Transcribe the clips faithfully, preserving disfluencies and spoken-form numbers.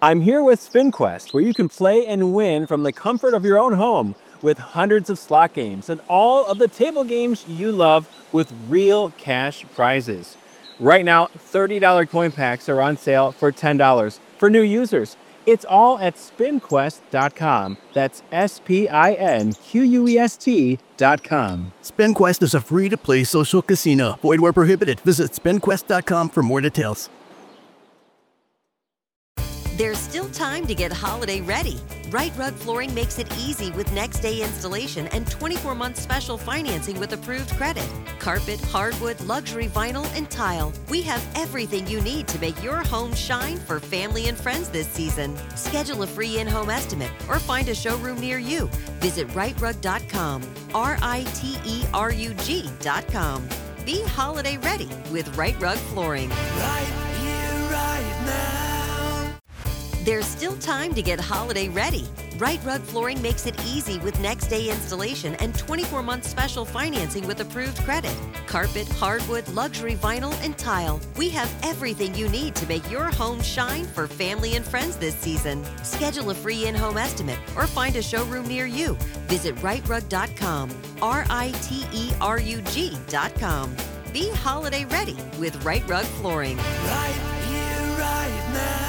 I'm here with SpinQuest, where you can play and win from the comfort of your own home with hundreds of slot games and all of the table games you love with real cash prizes. Right now, thirty dollars coin packs are on sale for ten dollars for new users. It's all at spin quest dot com. That's S P I N Q U E S T dot com. SpinQuest is a free-to-play social casino. Void where prohibited. Visit spin quest dot com for more details. There's still time to get holiday ready. Right Rug Flooring makes it easy with next day installation and twenty-four month special financing with approved credit. Carpet, hardwood, luxury vinyl, and tile. We have everything you need to make your home shine for family and friends this season. Schedule a free in-home estimate or find a showroom near you. Visit right rug dot com, R I T E R U G dot com. Be holiday ready with Right Rug Flooring. Right here, right now. There's still time to get holiday ready. Right Rug Flooring makes it easy with next day installation and twenty-four month special financing with approved credit. Carpet, hardwood, luxury vinyl, and tile. We have everything you need to make your home shine for family and friends this season. Schedule a free in-home estimate or find a showroom near you. Visit right rug dot com, R I T E R U G dot com. Be holiday ready with Right Rug Flooring. Right here, right now.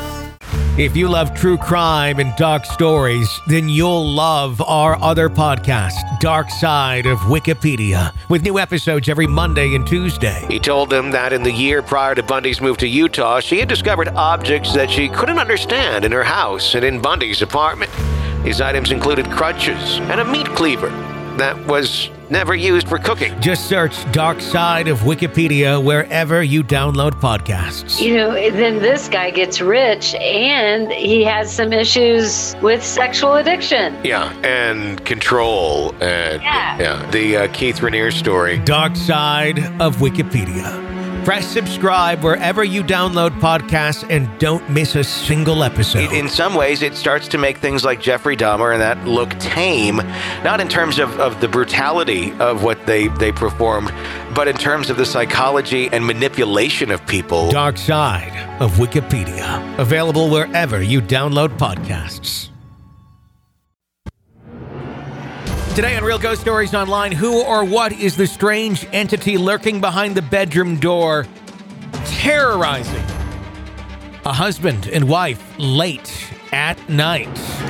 If you love true crime and dark stories, then you'll love our other podcast, Dark Side of Wikipedia, with new episodes every Monday and Tuesday. He told them that in the year prior to Bundy's move to Utah, she had discovered objects that she couldn't understand in her house and in Bundy's apartment. These items included crutches and a meat cleaver that was never used for cooking. Just search Dark Side of Wikipedia wherever you download podcasts. You know, then this guy gets rich and he has some issues with sexual addiction. Yeah, and control. And Yeah. yeah the uh, Keith Raniere story. Dark Side of Wikipedia. Press subscribe wherever you download podcasts and don't miss a single episode. In some ways, it starts to make things like Jeffrey Dahmer and that look tame, not in terms of, of the brutality of what they, they performed, but in terms of the psychology and manipulation of people. Dark Side of Wikipedia. Available wherever you download podcasts. Today on Real Ghost Stories Online, who or what is the strange entity lurking behind the bedroom door, terrorizing a husband and wife late at night?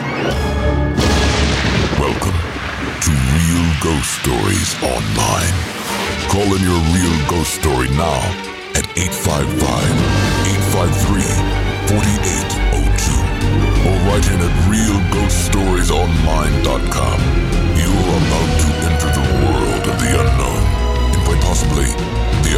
Welcome to Real Ghost Stories Online. Call in your real ghost story now at eight five five, eight five three, four eight zero two or write in at real ghost stories online dot com. You are about to enter the world of the unknown and quite possibly the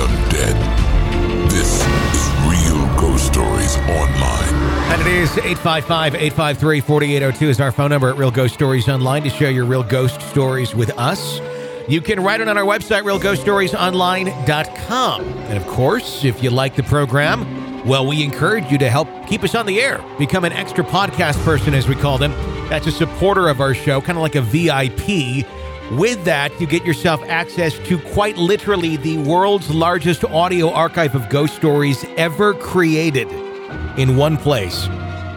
undead. This is Real Ghost Stories Online. And it is eight five five, eight five three, four eight zero two is our phone number at Real Ghost Stories Online to share your real ghost stories with us. You can write it on our website, real ghost stories online dot com. And of course, if you like the program, well, we encourage you to help keep us on the air. Become an extra podcast person, as we call them. That's a supporter of our show, kind of like a V I P. With that, you get yourself access to quite literally the world's largest audio archive of ghost stories ever created in one place.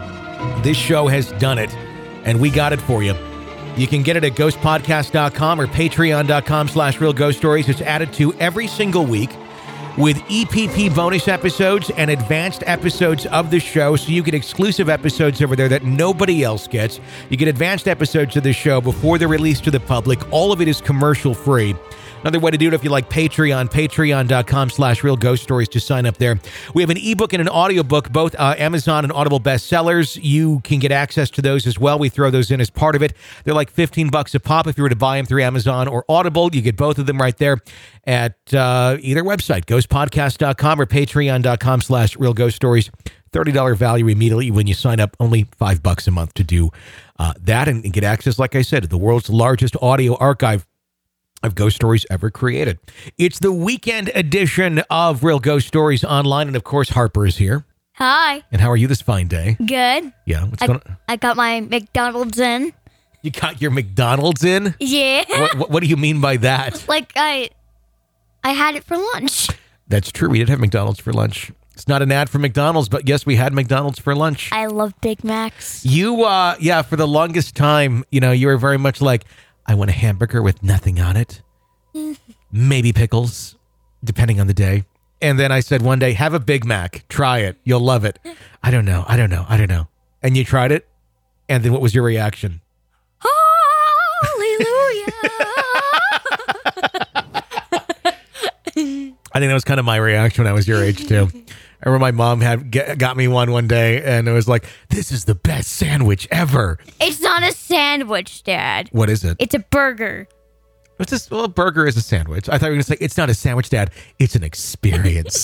This show has done it, and we got it for you. You can get it at ghost podcast dot com or patreon dot com slash real ghost stories. It's added to every single week with E P P bonus episodes and advanced episodes of the show, so you get exclusive episodes over there that nobody else gets. You get advanced episodes of the show before they're released to the public. All of it is commercial free. Another way to do it if you like Patreon, patreon dot com slash real ghost stories to sign up there. We have an ebook and an audiobook, both uh, Amazon and Audible bestsellers. You can get access to those as well. We throw those in as part of it. They're like fifteen bucks a pop if you were to buy them through Amazon or Audible. You get both of them right there at uh, either website, ghost podcast dot com or patreon dot com slash real ghost stories. thirty dollars value immediately when you sign up, only five bucks a month to do uh, that and, and get access, like I said, to the world's largest audio archive of ghost stories ever created. It's the weekend edition of Real Ghost Stories Online, and of course, Harper is here. Hi. And how are you this fine day? Good. Yeah. What's I, going on? I got my McDonald's in. You got your McDonald's in? Yeah. What, what, what do you mean by that? Like I, I had it for lunch. That's true. We did have McDonald's for lunch. It's not an ad for McDonald's, but yes, we had McDonald's for lunch. I love Big Macs. You, uh, yeah, for the longest time, you know, you were very much like, I want a hamburger with nothing on it. Maybe pickles, depending on the day. And then I said one day, have a Big Mac. Try it. You'll love it. I don't know. I don't know. I don't know. And you tried it? And then what was your reaction? Hallelujah. I think that was kind of my reaction when I was your age, too. I remember my mom had get, got me one one day, and it was like, this is the best sandwich ever. It's not a sandwich, Dad. What is it? It's a burger. What's this? Well, a burger is a sandwich. I thought you were going to say, it's not a sandwich, Dad. It's an experience.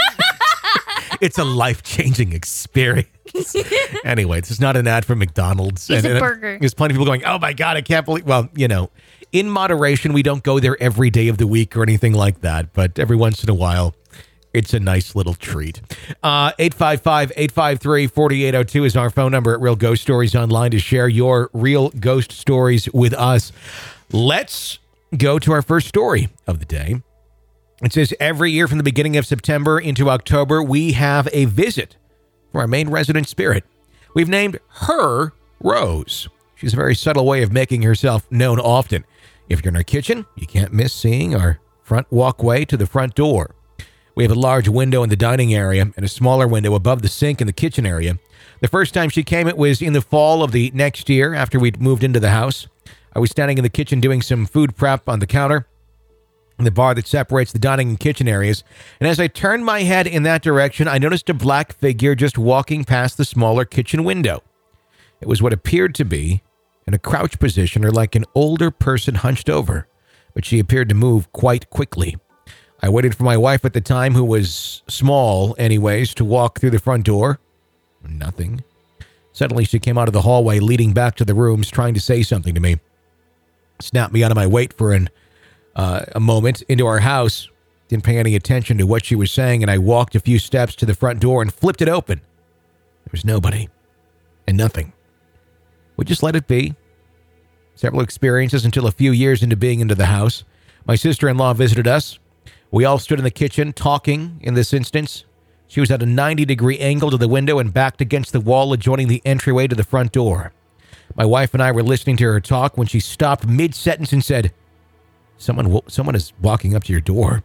It's a life-changing experience. Anyway, this is not an ad for McDonald's. It's and, a and burger. There's plenty of people going, oh my God, I can't believe. Well, you know, in moderation, we don't go there every day of the week or anything like that. But every once in a while, it's a nice little treat. Uh, eight five five, eight five three, four eight zero two is our phone number at Real Ghost Stories Online to share your real ghost stories with us. Let's go to our first story of the day. It says, every year from the beginning of September into October, we have a visit from our main resident spirit. We've named her Rose. She's a very subtle way of making herself known often. If you're in our kitchen, you can't miss seeing our front walkway to the front door. We have a large window in the dining area and a smaller window above the sink in the kitchen area. The first time she came, it was in the fall of the next year after we'd moved into the house. I was standing in the kitchen doing some food prep on the counter, in the bar that separates the dining and kitchen areas. And as I turned my head in that direction, I noticed a black figure just walking past the smaller kitchen window. It was what appeared to be in a crouch position or like an older person hunched over, but she appeared to move quite quickly. I waited for my wife at the time, who was small anyways, to walk through the front door. Nothing. Suddenly she came out of the hallway leading back to the rooms, trying to say something to me. Snapped me out of my wait for an Uh, a moment into our house, didn't pay any attention to what she was saying, and I walked a few steps to the front door and flipped it open. There was nobody and nothing. We just let it be. Several experiences until a few years into being into the house. My sister-in-law visited us. We all stood in the kitchen talking in this instance. She was at a ninety degree angle to the window and backed against the wall adjoining the entryway to the front door. My wife and I were listening to her talk when she stopped mid-sentence and said, Someone someone is walking up to your door.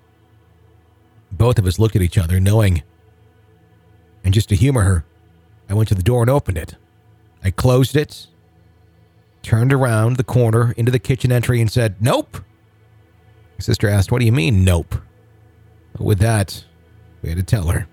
Both of us looked at each other, knowing. And just to humor her, I went to the door and opened it. I closed it, turned around the corner into the kitchen entry and said, nope. My sister asked, what do you mean, nope? With that, we had to tell her.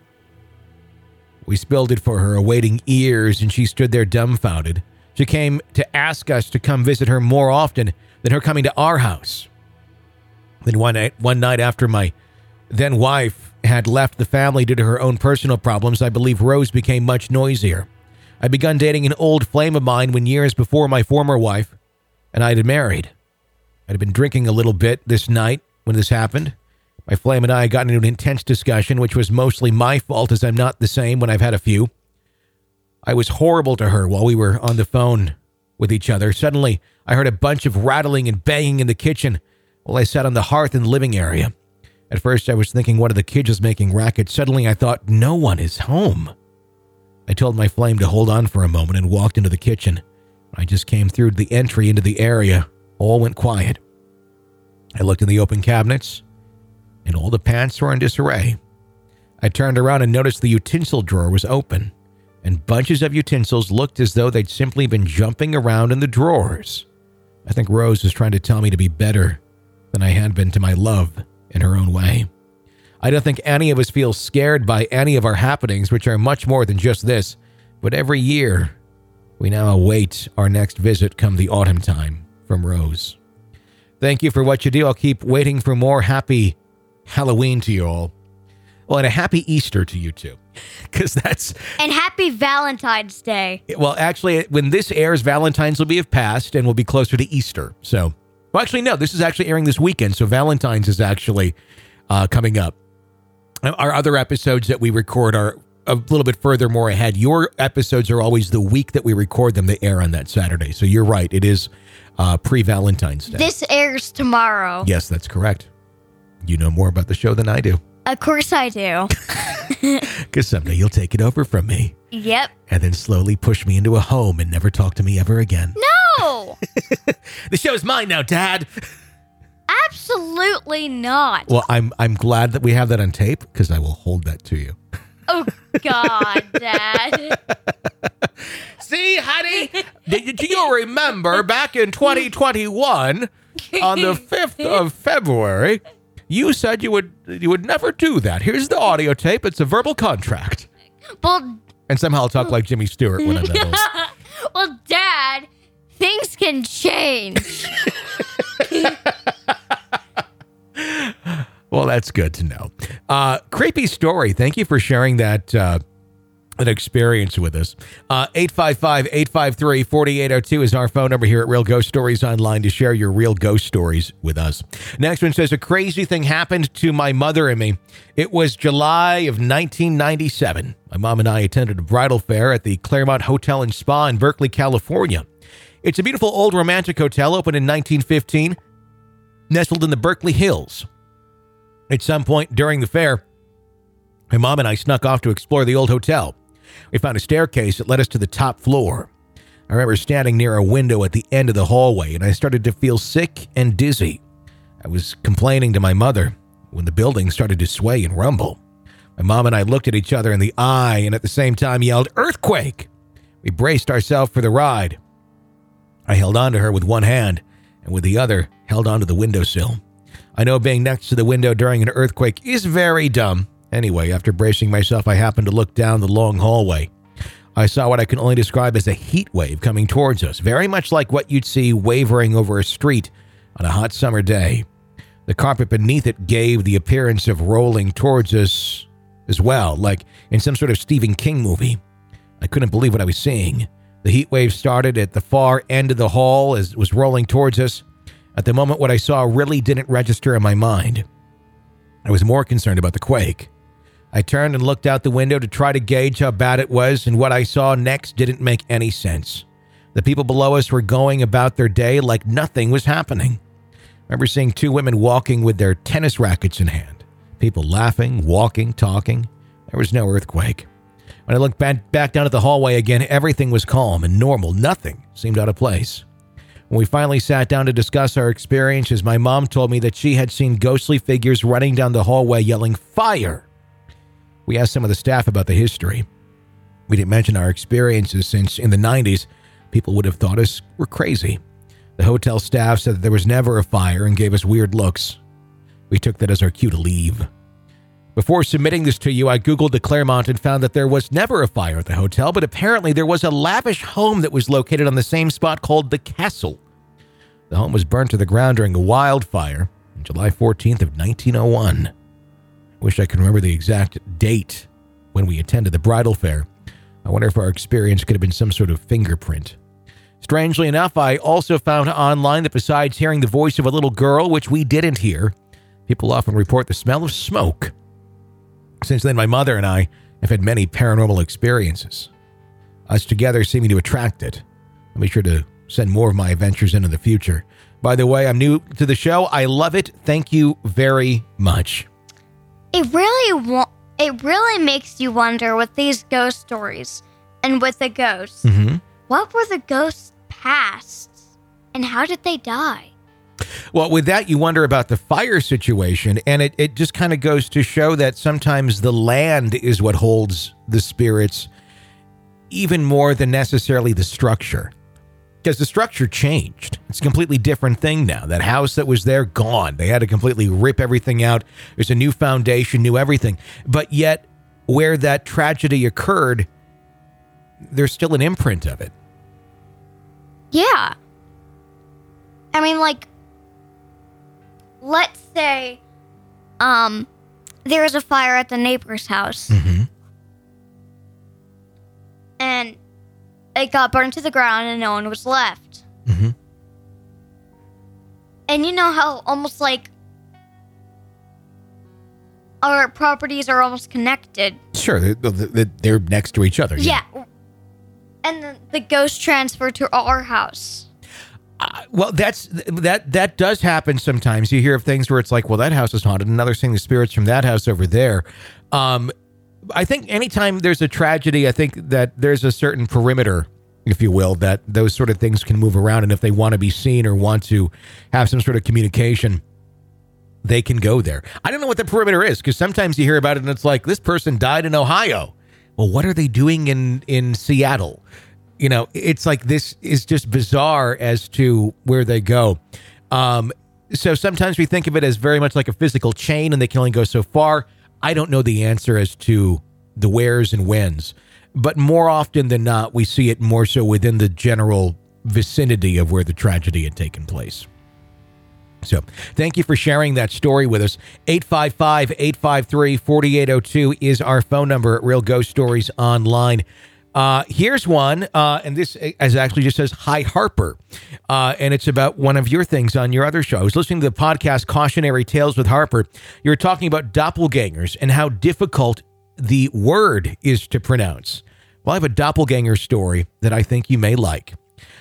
We spilled it for her, awaiting ears, and she stood there dumbfounded. She came to ask us to come visit her more often than her coming to our house. Then one night, one night after my then wife had left the family due to her own personal problems, I believe Rose became much noisier. I begun dating an old flame of mine when years before my former wife and I had married. I'd been drinking a little bit this night when this happened. My flame and I got into an intense discussion, which was mostly my fault as I'm not the same when I've had a few. I was horrible to her while we were on the phone with each other. Suddenly, I heard a bunch of rattling and banging in the kitchen while I sat on the hearth in the living area. At first, I was thinking one of the kids was making racket. Suddenly, I thought, no one is home. I told my flame to hold on for a moment and walked into the kitchen. I just came through the entry into the area. All went quiet. I looked in the open cabinets, and all the pants were in disarray. I turned around and noticed the utensil drawer was open, and bunches of utensils looked as though they'd simply been jumping around in the drawers. I think Rose was trying to tell me to be better than I had been to my love in her own way. I don't think any of us feel scared by any of our happenings, which are much more than just this, but every year we now await our next visit come the autumn time from Rose. Thank you for what you do. I'll keep waiting for more. Happy Halloween to you all. Well, and a happy Easter to you too, because that's... And happy Valentine's Day. Well, actually, when this airs, Valentine's will be have passed and we'll be closer to Easter, so... Well, actually, no, this is actually airing this weekend, so Valentine's is actually uh, coming up. Our other episodes that we record are a little bit further more ahead. Your episodes are always the week that we record them. They air on that Saturday. So you're right. It is uh, pre-Valentine's Day. This airs tomorrow. Yes, that's correct. You know more about the show than I do. Of course I do. Because someday you'll take it over from me. Yep. And then slowly push me into a home and never talk to me ever again. No! The show's mine now, Dad. Absolutely not. Well, I'm I'm glad that we have that on tape because I will hold that to you. Oh, God, Dad. See, honey, do, do you remember back in twenty twenty-one on the fifth of February, you said you would you would never do that. Here's the audio tape. It's a verbal contract. Well, And somehow I'll talk like Jimmy Stewart when I'm that old. well, Dad, things can change. Well, that's good to know. Uh, creepy story. Thank you for sharing that uh, that experience with us. Uh, eight five five, eight five three, four eight zero two is our phone number here at Real Ghost Stories Online to share your real ghost stories with us. Next one says, a crazy thing happened to my mother and me. It was July of nineteen ninety-seven. My mom and I attended a bridal fair at the Claremont Hotel and Spa in Berkeley, California. It's a beautiful old romantic hotel opened in nineteen fifteen, nestled in the Berkeley Hills. At some point during the fair, my mom and I snuck off to explore the old hotel. We found a staircase that led us to the top floor. I remember standing near a window at the end of the hallway, and I started to feel sick and dizzy. I was complaining to my mother when the building started to sway and rumble. My mom and I looked at each other in the eye and at the same time yelled, "Earthquake!" We braced ourselves for the ride. I held on to her with one hand, and with the other held onto the windowsill. I know being next to the window during an earthquake is very dumb. Anyway, after bracing myself, I happened to look down the long hallway. I saw what I can only describe as a heat wave coming towards us, very much like what you'd see wavering over a street on a hot summer day. The carpet beneath it gave the appearance of rolling towards us as well, like in some sort of Stephen King movie. I couldn't believe what I was seeing. The heat wave started at the far end of the hall as it was rolling towards us. At the moment, what I saw really didn't register in my mind. I was more concerned about the quake. I turned and looked out the window to try to gauge how bad it was, and what I saw next didn't make any sense. The people below us were going about their day like nothing was happening. I remember seeing two women walking with their tennis rackets in hand. People laughing, walking, talking. There was no earthquake. When I looked back, back down at the hallway again, everything was calm and normal. Nothing seemed out of place. When we finally sat down to discuss our experiences, my mom told me that she had seen ghostly figures running down the hallway yelling, "Fire!" We asked some of the staff about the history. We didn't mention our experiences since in the nineties, people would have thought us were crazy. The hotel staff said that there was never a fire and gave us weird looks. We took that as our cue to leave. Before submitting this to you, I Googled the Claremont and found that there was never a fire at the hotel, but apparently there was a lavish home that was located on the same spot called the Castle. The home was burnt to the ground during a wildfire on July fourteenth of nineteen oh one. I wish I could remember the exact date when we attended the bridal fair. I wonder if our experience could have been some sort of fingerprint. Strangely enough, I also found online that besides hearing the voice of a little girl, which we didn't hear, people often report the smell of smoke. Since then, my mother and I have had many paranormal experiences. Us together seeming to attract it. I'll be sure to send more of my adventures in in the future. By the way, I'm new to the show. I love it. Thank you very much. It really wa- it really makes you wonder with these ghost stories and with the ghosts. Mm-hmm. What were the ghosts' pasts and how did they die? Well, with that, you wonder about the fire situation, and it, it just kind of goes to show that sometimes the land is what holds the spirits even more than necessarily the structure. Because the structure changed. It's a completely different thing now. That house that was there, gone. They had to completely rip everything out. There's a new foundation, new everything. But yet, where that tragedy occurred, there's still an imprint of it. Yeah. I mean, like, let's say um, there was a fire at the neighbor's house. Mm-hmm. And it got burned to the ground and no one was left. Mm-hmm. And you know how almost like our properties are almost connected. Sure, they're, they're next to each other. Yeah. yeah. And the, the ghost transferred to our house. Uh, well, that's that that does happen sometimes. You hear of things where it's like, well, that house is haunted. Another seeing the spirits from that house over there. Um, I think anytime there's a tragedy, I think that there's a certain perimeter, if you will, that those sort of things can move around. And if they want to be seen or want to have some sort of communication, they can go there. I don't know what the perimeter is, because sometimes you hear about it and it's like, this person died in Ohio. Well, what are they doing in, in Seattle? You know, it's like, this is just bizarre as to where they go. Um, so sometimes we think of it as very much like a physical chain and they can only go so far. I don't know the answer as to the wheres and whens, but more often than not, we see it more so within the general vicinity of where the tragedy had taken place. So thank you for sharing that story with us. eight five five, eight five three, four eight zero two is our phone number at Real Ghost Stories Online. Uh, here's one, uh, and this as actually just says, Hi, Harper. Uh, and it's about one of your things on your other show. I was listening to the podcast Cautionary Tales with Harper. You were talking about doppelgangers and how difficult the word is to pronounce. Well, I have a doppelganger story that I think you may like.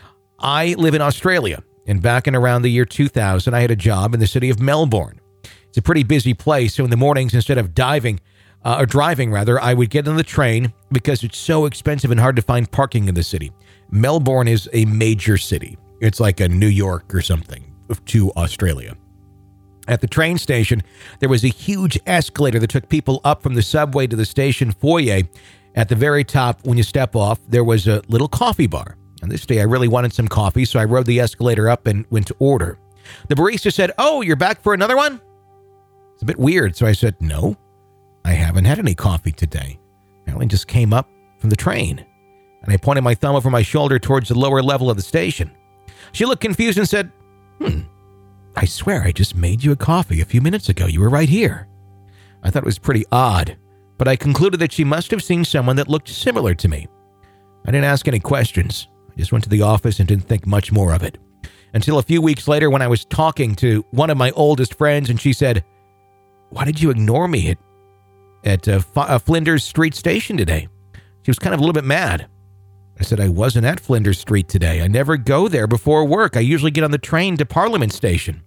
I live in Australia. And back in around the year two thousand, I had a job in the city of Melbourne. It's a pretty busy place. So in the mornings, instead of diving, uh, or driving rather, I would get on the train because it's so expensive and hard to find parking in the city. Melbourne is a major city. It's like a New York or something to Australia. At the train station, there was a huge escalator that took people up from the subway to the station foyer. At the very top, when you step off, there was a little coffee bar. And this day I really wanted some coffee, so I rode the escalator up and went to order. The barista said, "Oh, you're back for another one?" It's a bit weird, so I said, "No, I haven't had any coffee today. I only just came up from the train." And I pointed my thumb over my shoulder towards the lower level of the station. She looked confused and said, "Hmm, I swear I just made you a coffee a few minutes ago. You were right here." I thought it was pretty odd, but I concluded that she must have seen someone that looked similar to me. I didn't ask any questions. I just went to the office and didn't think much more of it. Until a few weeks later when I was talking to one of my oldest friends and she said, "Why did you ignore me at, at uh, F- uh, Flinders Street Station today?" She was kind of a little bit mad. I said, "I wasn't at Flinders Street today. I never go there before work. I usually get on the train to Parliament Station."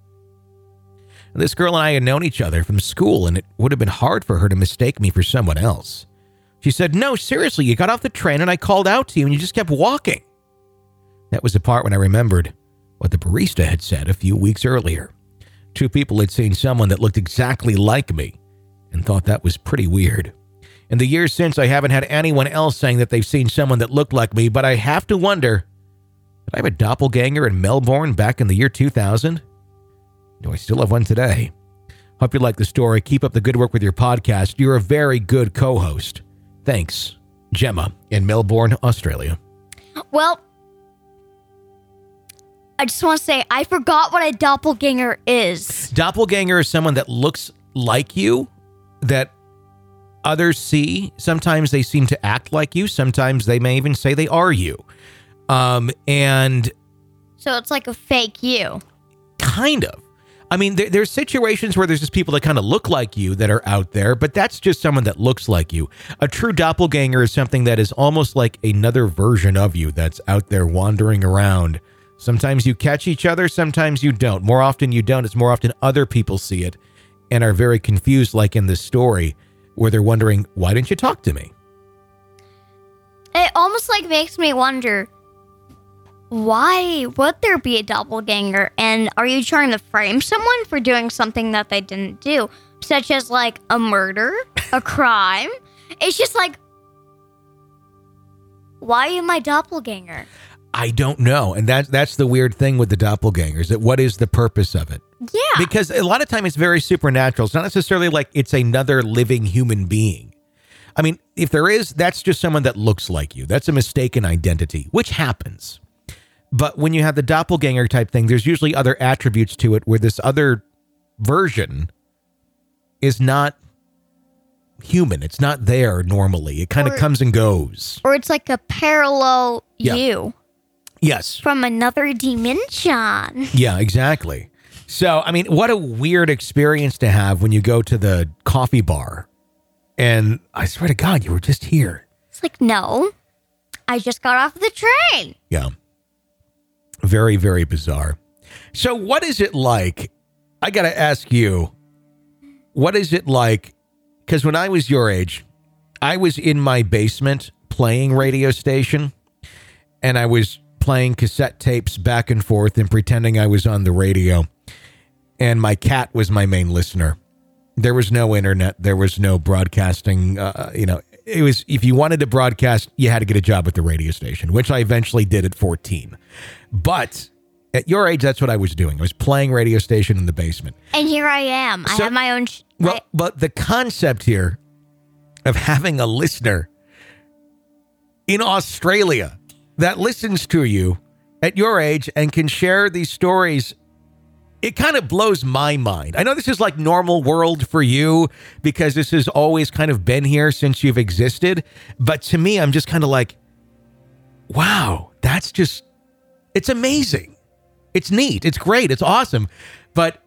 And this girl and I had known each other from school, and it would have been hard for her to mistake me for someone else. She said, "No, seriously, you got off the train and I called out to you and you just kept walking." That was the part when I remembered what the barista had said a few weeks earlier. Two people had seen someone that looked exactly like me and thought that was pretty weird. In the years since, I haven't had anyone else saying that they've seen someone that looked like me, but I have to wonder, did I have a doppelganger in Melbourne back in the year two thousand? Do I still have one today? Hope you like the story. Keep up the good work with your podcast. You're a very good co-host. Thanks, Gemma in Melbourne, Australia. Well, I just want to say, I forgot what a doppelganger is. Doppelganger is someone that looks like you, that others see. Sometimes they seem to act like you. Sometimes they may even say they are you. Um, and So it's like a fake you. Kind of. I mean, there, there's situations where there's just people that kind of look like you that are out there, but that's just someone that looks like you. A true doppelganger is something that is almost like another version of you that's out there wandering around. Sometimes you catch each other, sometimes you don't. More often you don't. It's more often other people see it and are very confused, like in this story, where they're wondering, why didn't you talk to me? It almost like makes me wonder, why would there be a doppelganger? And are you trying to frame someone for doing something that they didn't do? Such as like a murder, a crime? It's just like, why am I doppelganger? I don't know. And that, that's the weird thing with the doppelgangers, that what is the purpose of it? Yeah. Because a lot of time it's very supernatural. It's not necessarily like it's another living human being. I mean, if there is, that's just someone that looks like you. That's a mistaken identity, which happens. But when you have the doppelganger type thing, there's usually other attributes to it where this other version is not human. It's not there normally. It kind of comes and goes. Or it's like a parallel Yeah. you. Yes. From another dimension. Yeah, exactly. So, I mean, what a weird experience to have when you go to the coffee bar. And I swear to God, you were just here. It's like, no, I just got off the train. Yeah. Very, very bizarre. So what is it like? I got to ask you, what is it like? Because when I was your age, I was in my basement playing radio station, and I was playing cassette tapes back and forth and pretending I was on the radio. And my cat was my main listener. There was no internet. There was no broadcasting. Uh, you know, it was, if you wanted to broadcast, you had to get a job at the radio station, which I eventually did at fourteen. But at your age, that's what I was doing. I was playing radio station in the basement. And here I am. So, I have my own... Sh- well, I- but the concept here of having a listener in Australia that listens to you at your age and can share these stories, it kind of blows my mind. I know this is like normal world for you because this has always kind of been here since you've existed. But to me, I'm just kind of like, wow, that's just, it's amazing. It's neat. It's great. It's awesome. But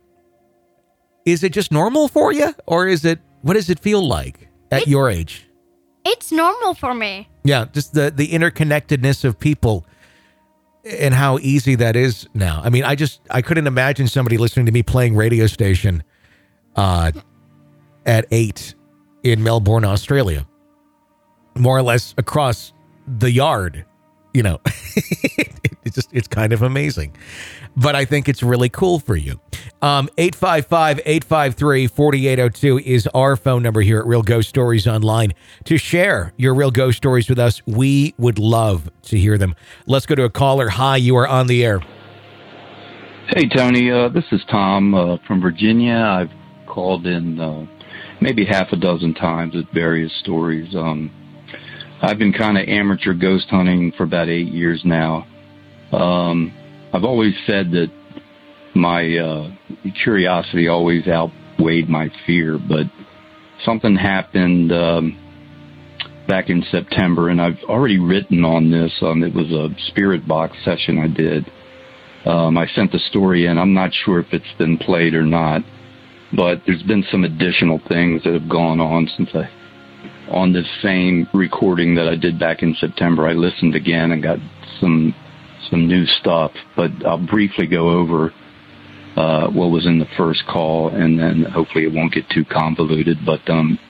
is it just normal for you? Or is it, what does it feel like at it, your age? It's normal for me. Yeah, just the, the interconnectedness of people and how easy that is now. I mean, I just, I couldn't imagine somebody listening to me playing radio station uh, at eight in Melbourne, Australia, more or less across the yard, you know. It's just, it's kind of amazing. But I think it's really cool for you. Um, eight five five, eight five three, four eight zero two is our phone number here at Real Ghost Stories Online. To share your real ghost stories with us, we would love to hear them. Let's go to a caller. Hi, you are on the air. Hey, Tony. Uh, this is Tom uh, from Virginia. I've called in uh, maybe half a dozen times at various stories. Um, I've been kind of amateur ghost hunting for about eight years now. Um, I've always said that my uh, curiosity always outweighed my fear, but something happened um, back in September, and I've already written on this. Um, it was a spirit box session I did. Um, I sent the story in. I'm not sure if it's been played or not, but there's been some additional things that have gone on since I, on this same recording that I did back in September. I listened again and got some some new stuff, but I'll briefly go over uh, what was in the first call, and then hopefully it won't get too convoluted. But um,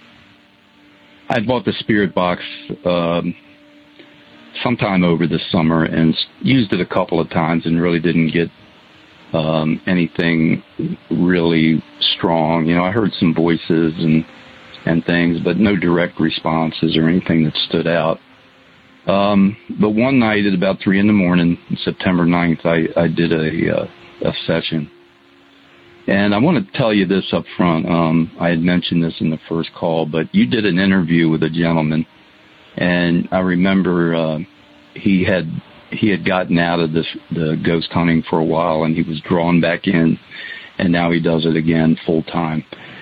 I bought the spirit box um, sometime over the summer and used it a couple of times and really didn't get um, anything really strong. You know, I heard some voices and and things, but no direct responses or anything that stood out. Um, but one night at about three in the morning, September ninth, I, I did a, uh, a session. And I want to tell you this up front. Um, I had mentioned this in the first call, but you did an interview with a gentleman, and I remember uh, he had he had gotten out of this the ghost hunting for a while, and he was drawn back in, and now he does it again full time.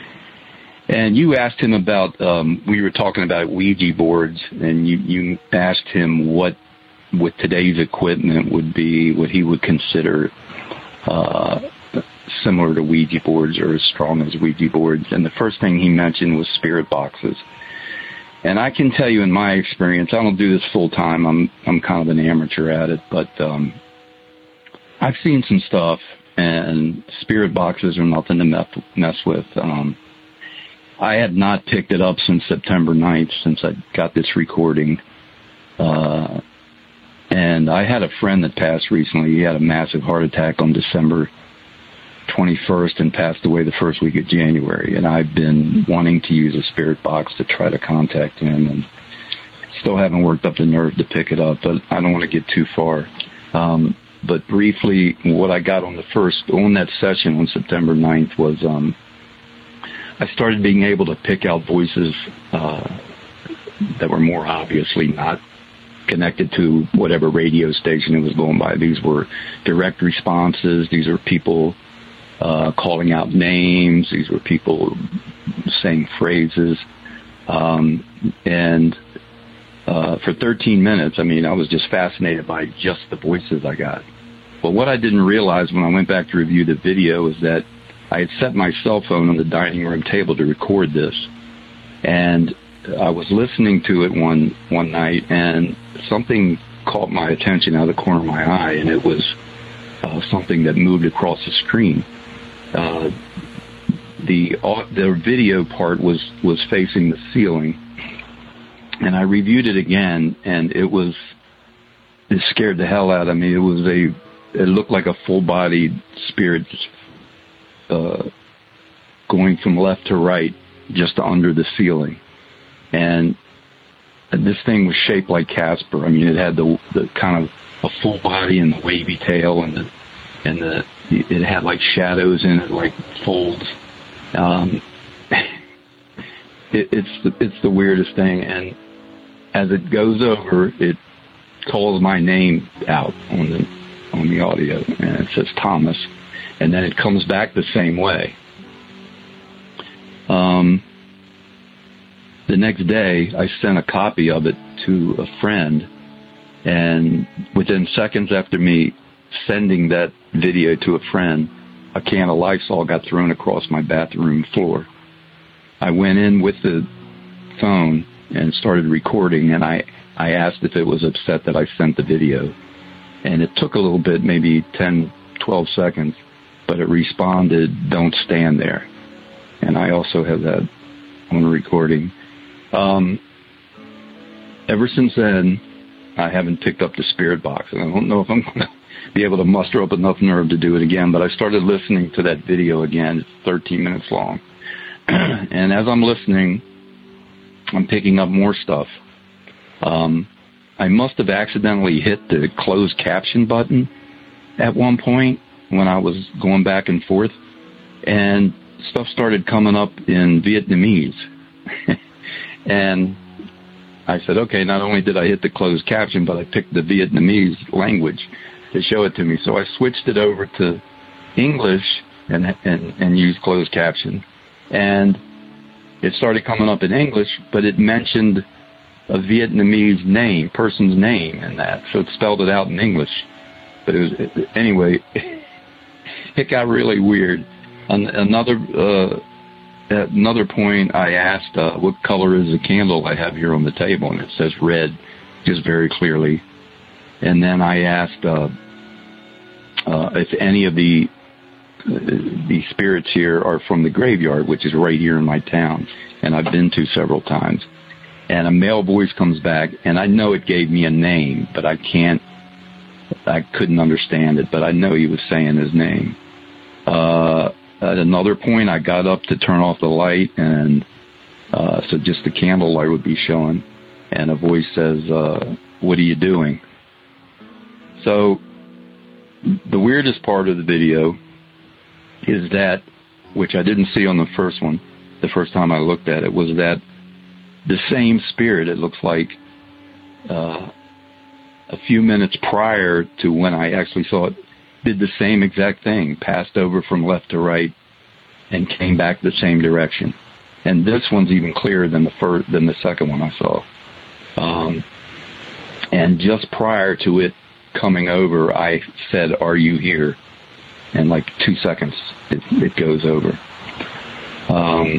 And you asked him about, um, we were talking about Ouija boards, and you, you asked him what, with today's equipment, would be what he would consider uh, similar to Ouija boards or as strong as Ouija boards. And the first thing he mentioned was spirit boxes. And I can tell you in my experience, I don't do this full time. I'm I'm kind of an amateur at it, but um, I've seen some stuff, and spirit boxes are nothing to mess, mess with. Um, I had not picked it up since September ninth, since I got this recording. Uh, and I had a friend that passed recently. He had a massive heart attack on December twenty-first and passed away the first week of January. And I've been wanting to use a spirit box to try to contact him, and still haven't worked up the nerve to pick it up, but I don't want to get too far. Um, but briefly, what I got on the first, on that session on September ninth was, um, I started being able to pick out voices uh, that were more obviously not connected to whatever radio station it was going by. These were direct responses. These are people uh, calling out names. These were people saying phrases. Um, and uh, for thirteen minutes, I mean, I was just fascinated by just the voices I got. But what I didn't realize when I went back to review the video is that I had set my cell phone on the dining room table to record this, and I was listening to it one one night, and something caught my attention out of the corner of my eye, and it was uh, something that moved across the screen. Uh, the uh, the video part was was facing the ceiling, and I reviewed it again, and it was, it scared the hell out of me. It was a, it looked like a full-bodied spirit uh, going from left to right, just under the ceiling. And this thing was shaped like Casper. I mean, it had the, the kind of a full body and the wavy tail, and the, and the, it had like shadows in it, like folds. Um, it, it's the, it's the weirdest thing. And as it goes over, it calls my name out on the on the audio, and it says Thomas, and then it comes back the same way. Um, the next day, I sent a copy of it to a friend, and within seconds after me sending that video to a friend, a can of Lysol got thrown across my bathroom floor. I went in with the phone and started recording, and I, I asked if it was upset that I sent the video. And it took a little bit, maybe ten, twelve seconds, but it responded, "Don't stand there." And I also have that on recording. Um, ever since then, I haven't picked up the spirit box, and I don't know if I'm going to be able to muster up enough nerve to do it again, but I started listening to that video again. It's thirteen minutes long. And as I'm listening, I'm picking up more stuff. Um, I must have accidentally hit the closed caption button at one point when I was going back and forth, and stuff started coming up in Vietnamese. And I said, okay, not only did I hit the closed caption, but I picked the Vietnamese language to show it to me. So I switched it over to English and and, and used closed caption. And it started coming up in English, but it mentioned a Vietnamese name, person's name in that. So it spelled it out in English. But it was, it, anyway, it got really weird. An, another uh, at another point, I asked, uh, what color is the candle I have here on the table? And it says red, just very clearly. And then I asked uh, uh, if any of the the spirits here are from the graveyard, which is right here in my town, and I've been to several times. And a male voice comes back, and I know it gave me a name, but I can't, I couldn't understand it, but I know he was saying his name. Uh, at another point, I got up to turn off the light, and uh, so just the candle light would be showing, and a voice says, uh, "What are you doing?" So the weirdest part of the video is that, which I didn't see on the first one, the first time I looked at it, was that the same spirit, it looks like, uh, a few minutes prior to when I actually saw it, did the same exact thing, passed over from left to right, and came back the same direction. And this one's even clearer than the first, than the second one I saw. Um, and just prior to it coming over, I said, "Are you here?" And like two seconds, it, it goes over. Um,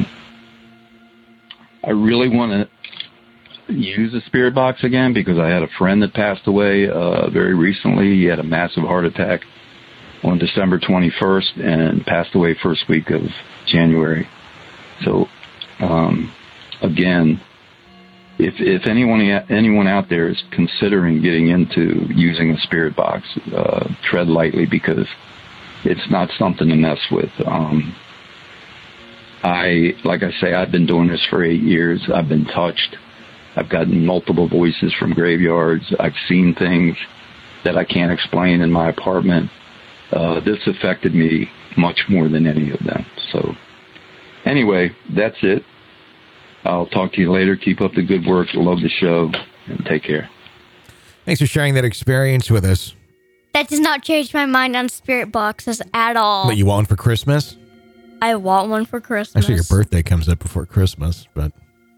I really want to use the spirit box again because I had a friend that passed away uh, very recently. He had a massive heart attack on December twenty-first and passed away first week of January. So, um, again, if if anyone anyone out there is considering getting into using a spirit box, uh, tread lightly because it's not something to mess with. Um, I, like I say, I've been doing this for eight years. I've been touched. I've gotten multiple voices from graveyards. I've seen things that I can't explain in my apartment. Uh, this affected me much more than any of them. So anyway, that's it. I'll talk to you later. Keep up the good work. Love the show, and take care. Thanks for sharing that experience with us. That does not change my mind on spirit boxes at all. But you want one for Christmas? I want one for Christmas. Actually, your birthday comes up before Christmas, but...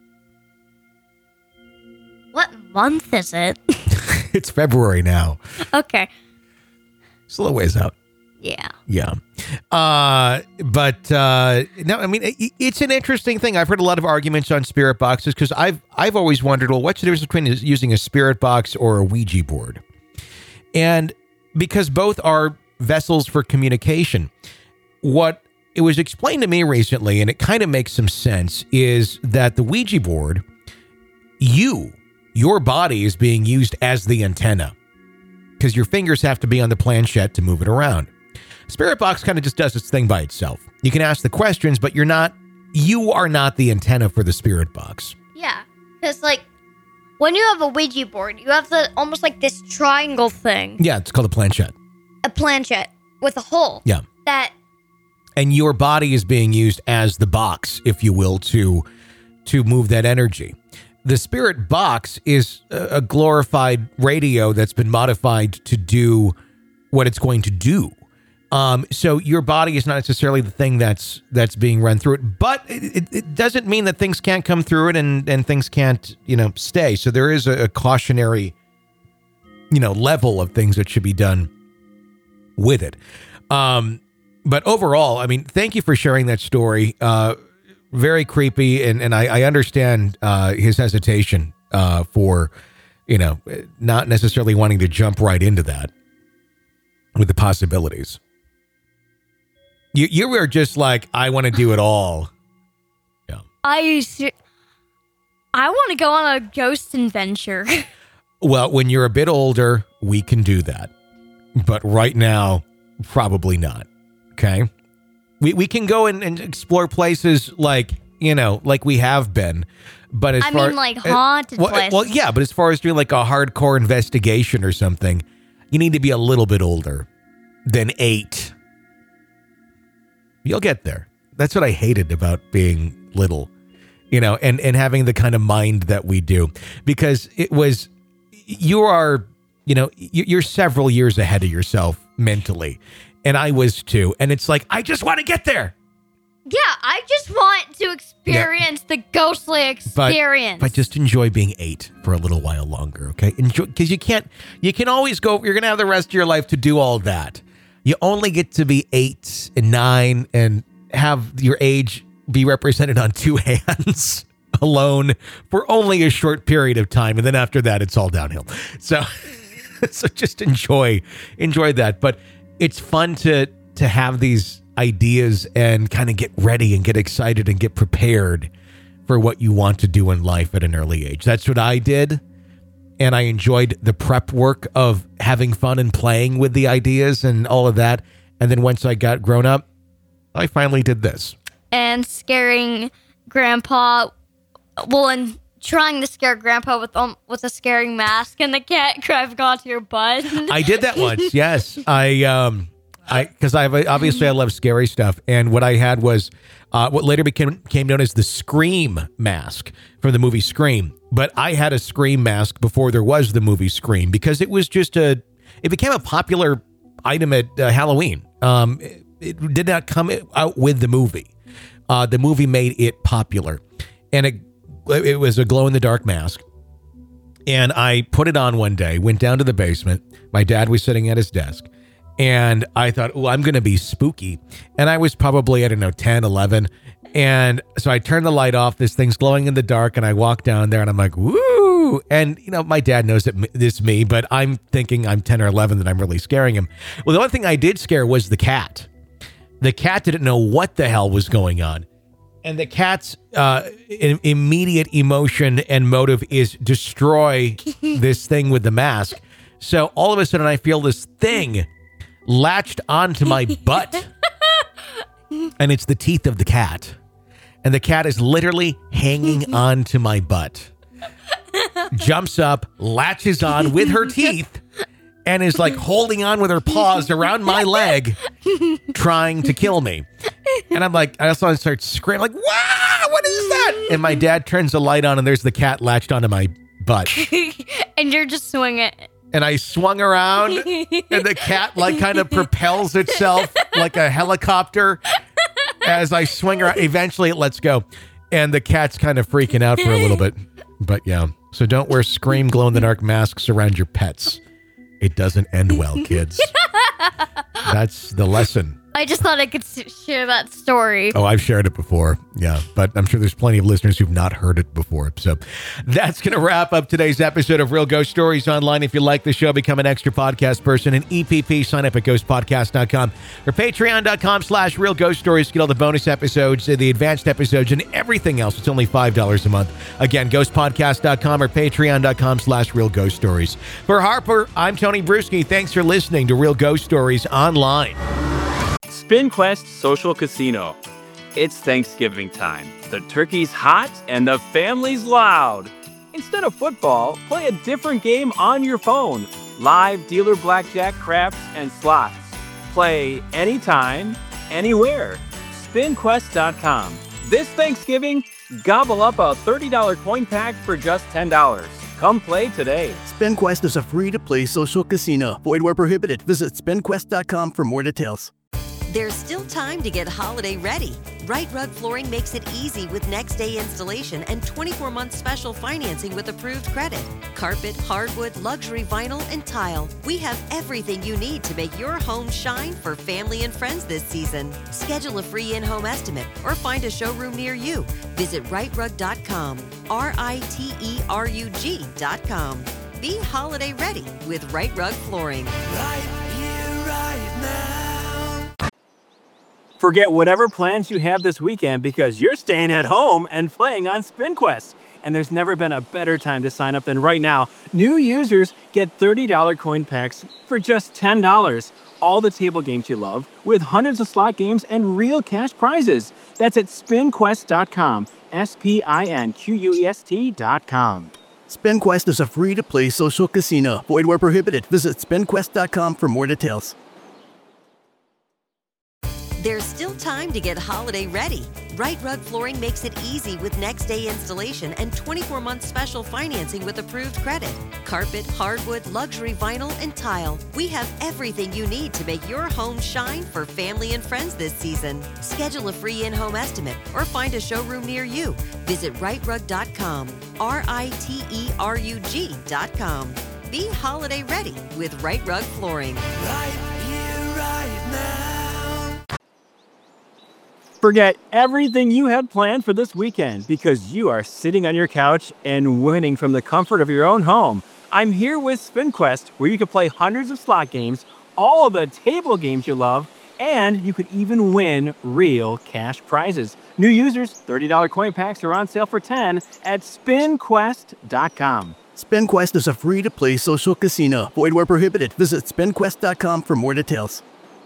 What month is it? It's February now. Okay. It's a little ways out. Yeah. Yeah. Uh, but, uh, no, I mean, it, it's an interesting thing. I've heard a lot of arguments on spirit boxes because I've, I've always wondered, well, what's the difference between using a spirit box or a Ouija board? And because both are vessels for communication, what it was explained to me recently, and it kind of makes some sense, is that the Ouija board you, your body is being used as the antenna because your fingers have to be on the planchette to move it around. Spirit box kind of just does its thing by itself. You can ask the questions, but you're not, you are not the antenna for the spirit box. Yeah, because like when you have a Ouija board, you have the almost like this triangle thing. Yeah, it's called a planchette. A planchette with a hole. Yeah. That. And your body is being used as the box, if you will, to to move that energy. The spirit box is a, a glorified radio that's been modified to do what it's going to do. Um, so your body is not necessarily the thing that's that's being run through it, but it, it doesn't mean that things can't come through it and, and things can't, you know, stay. So there is a, a cautionary, you know, level of things that should be done with it. Um, but overall, I mean, thank you for sharing that story. Uh, very creepy. And, and I, I understand uh, his hesitation uh, for, you know, not necessarily wanting to jump right into that with the possibilities. You you were just like, I want to do it all. Yeah. I used to, I want to go on a ghost adventure. Well, when you're a bit older, we can do that. But right now, probably not. Okay? We we can go and, and explore places like, you know, like we have been. But as I far mean, like haunted uh, well, places. well, yeah, but as far as doing like a hardcore investigation or something, you need to be a little bit older than eight. You'll get there. That's what I hated about being little, you know, and, and having the kind of mind that we do, because it was, you are, you know, you're several years ahead of yourself mentally. And I was too. And it's like, I just want to get there. Yeah, I just want to experience yeah. the ghostly experience. But, but just enjoy being eight for a little while longer, okay? Enjoy, because you can't, you can always go, you're going to have the rest of your life to do all that. You only get to be eight and nine and have your age be represented on two hands alone for only a short period of time. And then after that, it's all downhill. So, so just enjoy, enjoy that. But it's fun to, to have these ideas and kind of get ready and get excited and get prepared for what you want to do in life at an early age. That's what I did. And I enjoyed the prep work of having fun and playing with the ideas and all of that. And then once I got grown up, I finally did this. And scaring Grandpa, well, and trying to scare Grandpa with um, with a scaring mask and the cat grabbing onto your butt. I did that once, yes. I, um, I, because I obviously I love scary stuff. And what I had was uh, what later became, became known as the Scream mask from the movie Scream. But I had a Scream mask before there was the movie Scream because it was just a, it became a popular item at uh, Halloween. Um, it, it did not come out with the movie. Uh, the movie made it popular. And it, it was a glow-in-the-dark mask. And I put it on one day, went down to the basement. My dad was sitting at his desk. And I thought, oh, I'm going to be spooky. And I was probably, I don't know, ten, eleven. And so I turned the light off. This thing's glowing in the dark. And I walk down there and I'm like, woo. And, you know, my dad knows that this is me, but I'm thinking I'm ten or eleven that I'm really scaring him. Well, the only thing I did scare was the cat. The cat didn't know what the hell was going on. And the cat's uh, immediate emotion and motive is destroy this thing with the mask. So all of a sudden I feel this thing latched onto my butt. And it's the teeth of the cat. And the cat is literally hanging onto my butt. Jumps up, latches on with her teeth, and is like holding on with her paws around my leg, trying to kill me. And I'm like, I also start screaming, like, wow, what is that? And my dad turns the light on, and there's the cat latched onto my butt. And you're just swinging. And I swung around, and the cat like kind of propels itself like a helicopter as I swing around. Eventually, it lets go, and the cat's kind of freaking out for a little bit. But yeah, so don't wear Scream glow-in-the-dark masks around your pets. It doesn't end well, kids. That's the lesson I just thought I could s- share that story. Oh, I've shared it before. Yeah, but I'm sure there's plenty of listeners who've not heard it before. So that's going to wrap up today's episode of Real Ghost Stories Online. If you like the show, become an extra podcast person and E P P. Sign up at ghost podcast dot com or patreon.com slash Real Ghost Stories. Get all the bonus episodes, the advanced episodes, and everything else. It's only five dollars a month. Again, ghost podcast dot com or patreon.com slash Real Ghost Stories. For Harper, I'm Tony Bruschi. Thanks for listening to Real Ghost Stories Online. SpinQuest Social Casino. It's Thanksgiving time. The turkey's hot and the family's loud. Instead of football, play a different game on your phone. Live dealer blackjack, craps, and slots. Play anytime, anywhere. spin quest dot com. This Thanksgiving, gobble up a thirty dollars coin pack for just ten dollars. Come play today. SpinQuest is a free-to-play social casino. Void where prohibited. Visit spin quest dot com for more details. There's still time to get holiday ready. Right Rug Flooring makes it easy with next day installation and twenty-four month special financing with approved credit. Carpet, hardwood, luxury vinyl, and tile. We have everything you need to make your home shine for family and friends this season. Schedule a free in-home estimate or find a showroom near you. Visit right rug dot com. R I T E R U G dot com. Be holiday ready with Right Rug Flooring. Right here, right now. Forget whatever plans you have this weekend because you're staying at home and playing on SpinQuest. And there's never been a better time to sign up than right now. New users get thirty dollars coin packs for just ten dollars. All the table games you love with hundreds of slot games and real cash prizes. That's at spin quest dot com. S P I N Q U E S T dot com. SpinQuest is a free-to-play social casino. Void where prohibited. Visit spin quest dot com for more details. There's still time to get holiday ready. Right Rug Flooring makes it easy with next day installation and twenty-four month special financing with approved credit. Carpet, hardwood, luxury vinyl, and tile. We have everything you need to make your home shine for family and friends this season. Schedule a free in-home estimate or find a showroom near you. Visit right rug dot com. R I T E R U G dot com. Be holiday ready with Right Rug Flooring. Right here, right now. Forget everything you had planned for this weekend because you are sitting on your couch and winning from the comfort of your own home. I'm here with SpinQuest, where you can play hundreds of slot games, all of the table games you love, and you could even win real cash prizes. New users, thirty dollars coin packs are on sale for ten dollars at spin quest dot com. SpinQuest is a free-to-play social casino. Void where prohibited. Visit spin quest dot com for more details.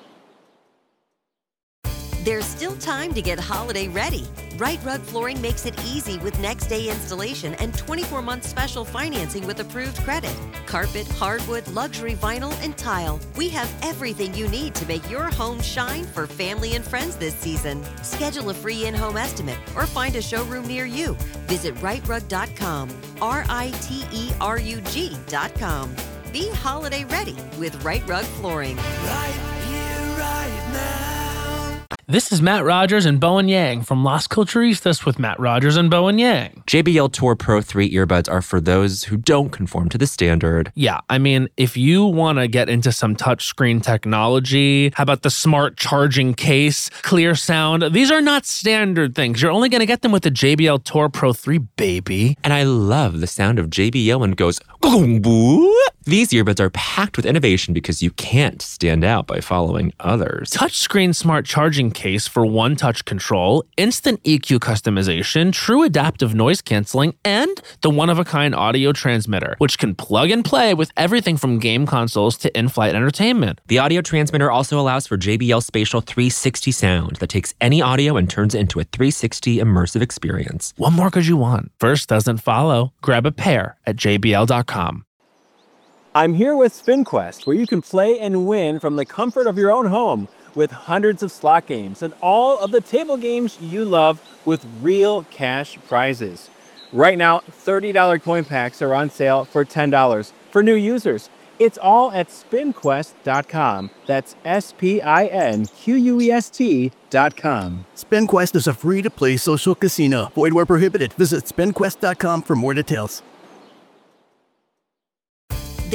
There's still time to get holiday ready. Right Rug Flooring makes it easy with next day installation and twenty-four month special financing with approved credit. Carpet, hardwood, luxury vinyl, and tile. We have everything you need to make your home shine for family and friends this season. Schedule a free in-home estimate or find a showroom near you. Visit right rug dot com. R I T E R U G dot com. Be holiday ready with Right Rug Flooring. Right here, right now. This is Matt Rogers and Bowen Yang from Las Culturistas with Matt Rogers and Bowen Yang. J B L Tour Pro three earbuds are for those who don't conform to the standard. Yeah, I mean, if you want to get into some touchscreen technology, how about the smart charging case, clear sound? These are not standard things. You're only going to get them with the J B L Tour Pro three, baby. And I love the sound of J B L when it goes boo. These earbuds are packed with innovation because you can't stand out by following others. Touchscreen smart charging case for one-touch control, instant E Q customization, true adaptive noise canceling, and the one-of-a-kind audio transmitter, which can plug and play with everything from game consoles to in-flight entertainment. The audio transmitter also allows for J B L Spatial three sixty sound that takes any audio and turns it into a three sixty immersive experience. What more could you want? First doesn't follow. Grab a pair at J B L dot com. I'm here with SpinQuest, where you can play and win from the comfort of your own home with hundreds of slot games and all of the table games you love with real cash prizes. Right now, thirty dollars coin packs are on sale for ten dollars for new users. It's all at spin quest dot com. That's S P I N Q U E S T dot com. SpinQuest is a free-to-play social casino. Void where prohibited. Visit spin quest dot com for more details. There's still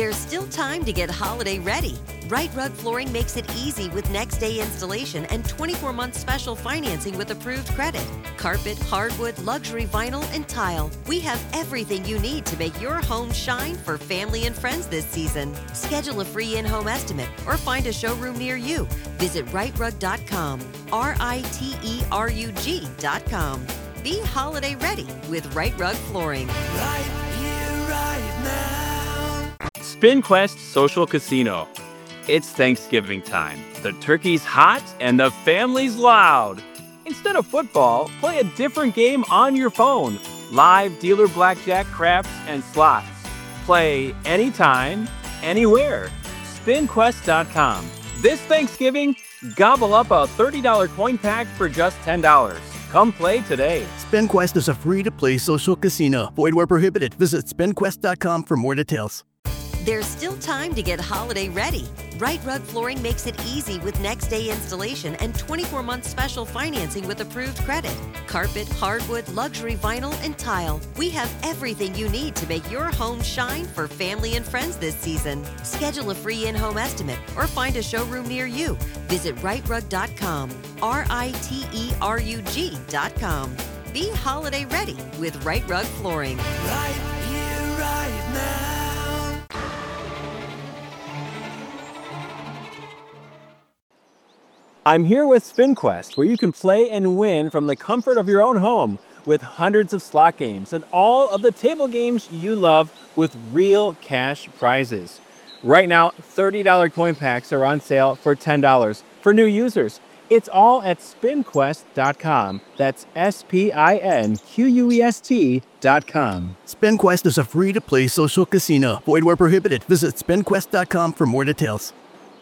time to get holiday ready. Right Rug Flooring makes it easy with next day installation and twenty-four month special financing with approved credit. Carpet, hardwood, luxury vinyl, and tile. We have everything you need to make your home shine for family and friends this season. Schedule a free in-home estimate or find a showroom near you. Visit right rug dot com, R I T E R U G dot com. Be holiday ready with Right Rug Flooring. Right here, right now. SpinQuest Social Casino. It's Thanksgiving time. The turkey's hot and the family's loud. Instead of football, play a different game on your phone. Live dealer blackjack, craps, and slots. Play anytime, anywhere. spin quest dot com. This Thanksgiving, gobble up a thirty dollars coin pack for just ten dollars. Come play today. SpinQuest is a free-to-play social casino. Void where prohibited. Visit spin quest dot com for more details. There's still time to get holiday ready. Right Rug Flooring makes it easy with next day installation and twenty-four month special financing with approved credit. Carpet, hardwood, luxury vinyl, and tile. We have everything you need to make your home shine for family and friends this season. Schedule a free in-home estimate or find a showroom near you. Visit right rug dot com, R I T E R U G dot com. Be holiday ready with Right Rug Flooring. Right here, right now. I'm here with SpinQuest, where you can play and win from the comfort of your own home with hundreds of slot games and all of the table games you love with real cash prizes. Right now, thirty dollars coin packs are on sale for ten dollars for new users. It's all at spin quest dot com. That's S P I N Q U E S T dot com. SpinQuest is a free-to-play social casino. Void where prohibited. Visit spin quest dot com for more details.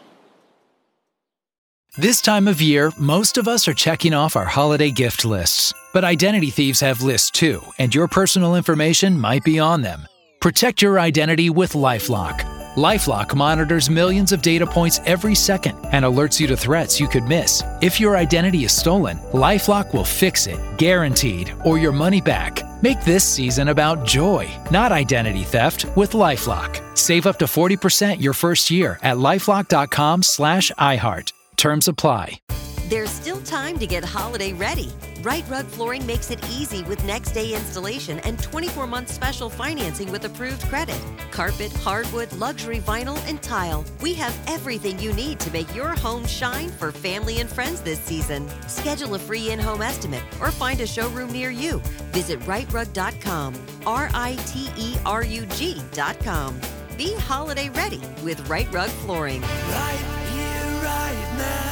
This time of year, most of us are checking off our holiday gift lists. But identity thieves have lists too, and your personal information might be on them. Protect your identity with LifeLock. LifeLock monitors millions of data points every second and alerts you to threats you could miss. If your identity is stolen, LifeLock will fix it, guaranteed, or your money back. Make this season about joy, not identity theft, with LifeLock. Save up to forty percent your first year at lifelock dot com slash iHeart. Terms apply. There's still time to get holiday ready. Right Rug Flooring makes it easy with next day installation and twenty-four month special financing with approved credit. Carpet, hardwood, luxury vinyl, and tile. We have everything you need to make your home shine for family and friends this season. Schedule a free in-home estimate or find a showroom near you. Visit right rug dot com, R I T E R U G dot com. Be holiday ready with Right Rug Flooring. Right here, right now.